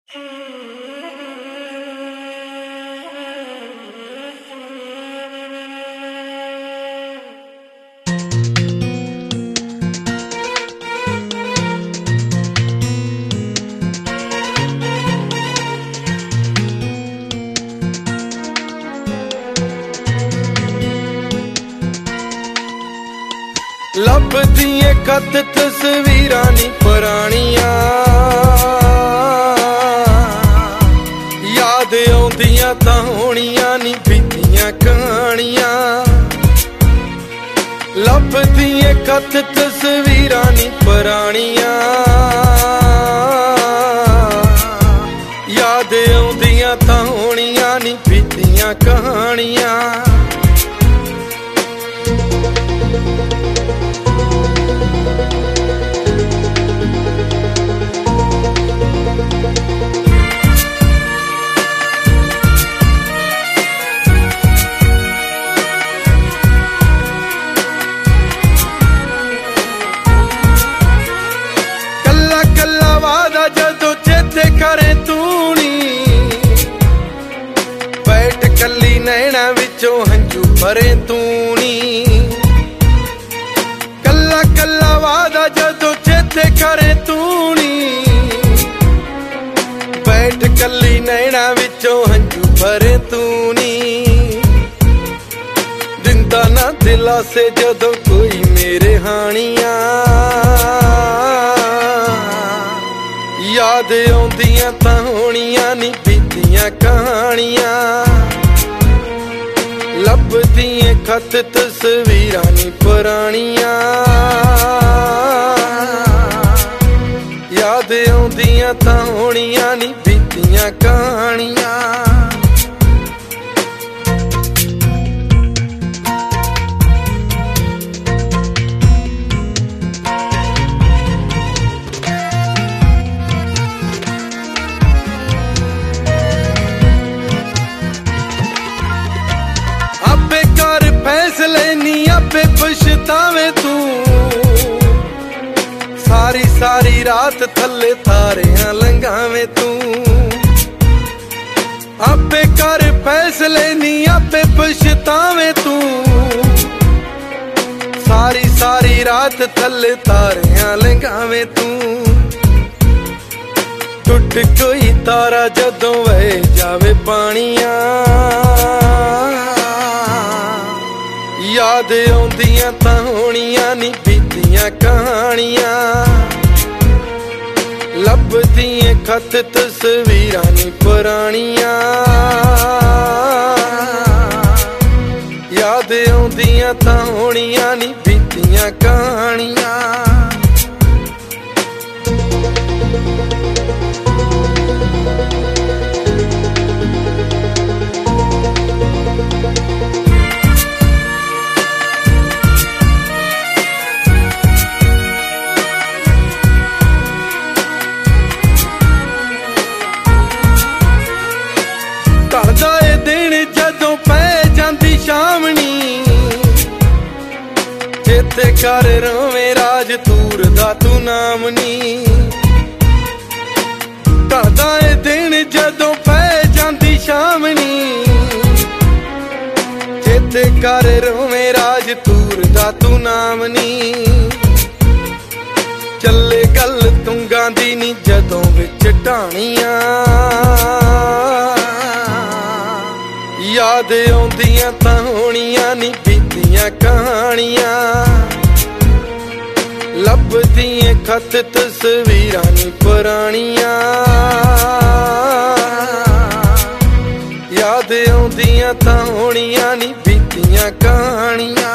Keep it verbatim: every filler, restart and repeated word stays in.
लभदियां खत तस्वीरां नी पुरानियां, याद आउंदियां तां होणियां नी बीतियां कहानियां। लभदियां खत तस्वीरां नी पुरानियां, याद आउंदियां तां होणियां नी बीतियां कहानियां। जदों चेते करे तू नी, बैठ कली नैना विचों हंझू भरे तू नी। कला कला वादा जदों चेते करे तू नी, बैठ कली नैना विचों हंझू भरे तू नी। दिंदा ना दिलासे जदों कोई मेरे हानियां, याद आउंदियां तां होणियां नी बीतियां कहानियां। लभदियां खत तस्वीरां नी पुरानियां, याद आउंदियां तां होणियां नी बीतियां कहानियां। फैसले नी आपे पछतावे तू, सारी सारी रात थल्ले तारियां लंघावे तू। आपे कर फैसले नी आपे पछतावे तू, सारी सारी रात थल्ले तारियां लंघावे तू। टुट कोई तारा जदों वह जावे पानियां, याद आउंदियां तां होणियां नी बीतियां कहानियां। लभदियां खत तस्वीरां नी पुरानियां, याद आउंदियां तां होणियां नी बीतियां कहानियां। जदों पै जांदी शामनी, चेते कर रोवे राज तूर दा तू नाम नी। ढलदा ए दिन जदों पै जांदी शामनी, चेते कर रोवे राज तूर दा तू नाम नी। चले गल तुंगां दी नी जदों विच ढाणियां, याद आउंदियां तां होणियां नी बीतियां कहानियां। लभदियां खत तस्वीरां नी पुरानियां, याद आउंदियां तां होणियां नी बीतियां कहानियां।